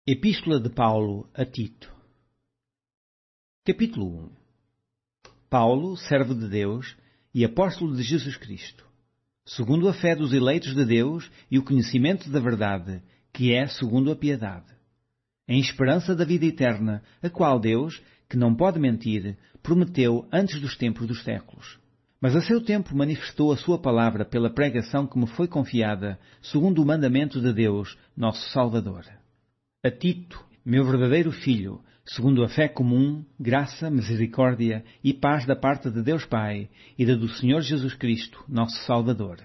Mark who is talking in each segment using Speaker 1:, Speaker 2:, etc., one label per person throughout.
Speaker 1: Epístola de Paulo a Tito. Capítulo 1. Paulo, servo de Deus e apóstolo de Jesus Cristo, segundo a fé dos eleitos de Deus e o conhecimento da verdade, que é segundo a piedade, em esperança da vida eterna, a qual Deus, que não pode mentir, prometeu antes dos tempos dos séculos. Mas a seu tempo manifestou a sua palavra pela pregação que me foi confiada, segundo o mandamento de Deus, nosso Salvador. A Tito, meu verdadeiro filho, segundo a fé comum, graça, misericórdia e paz da parte de Deus Pai e da do Senhor Jesus Cristo, nosso Salvador.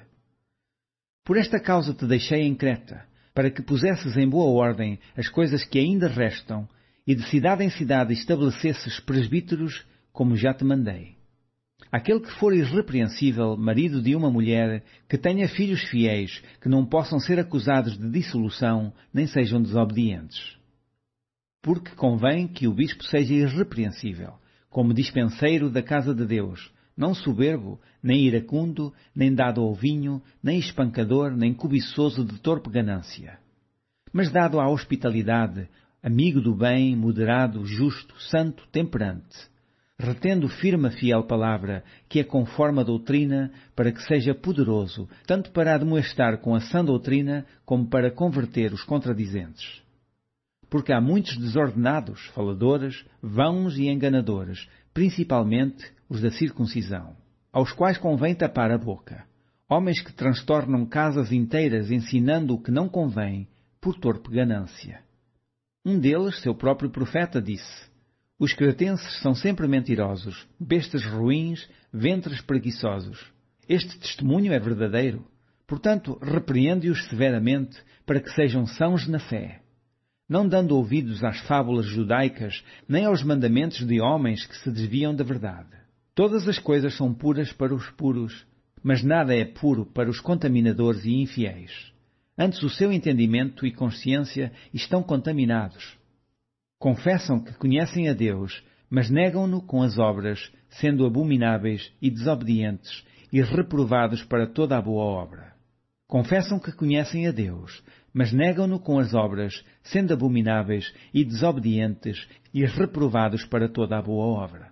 Speaker 1: Por esta causa te deixei em Creta, para que pusesses em boa ordem as coisas que ainda restam, e de cidade em cidade estabelecesses presbíteros, como já te mandei. Aquele que for irrepreensível, marido de uma mulher, que tenha filhos fiéis, que não possam ser acusados de dissolução, nem sejam desobedientes. Porque convém que o bispo seja irrepreensível, como dispenseiro da casa de Deus, não soberbo, nem iracundo, nem dado ao vinho, nem espancador, nem cobiçoso de torpe ganância. Mas dado à hospitalidade, amigo do bem, moderado, justo, santo, temperante, retendo firme a fiel palavra, que é conforme a doutrina, para que seja poderoso, tanto para admoestar com a sã doutrina, como para converter os contradizentes. Porque há muitos desordenados, faladores, vãos e enganadores, principalmente os da circuncisão, aos quais convém tapar a boca, homens que transtornam casas inteiras ensinando o que não convém, por torpe ganância. Um deles, seu próprio profeta, disse: os cretenses são sempre mentirosos, bestas ruins, ventres preguiçosos. Este testemunho é verdadeiro. Portanto, repreende-os severamente, para que sejam sãos na fé, não dando ouvidos às fábulas judaicas, nem aos mandamentos de homens que se desviam da verdade. Todas as coisas são puras para os puros, mas nada é puro para os contaminadores e infiéis. Antes o seu entendimento e consciência estão contaminados. Confessam que conhecem a Deus, mas negam-no com as obras, sendo abomináveis e desobedientes e reprovados para toda a boa obra. Confessam que conhecem a Deus, mas negam-no com as obras, sendo abomináveis e desobedientes e reprovados para toda a boa obra.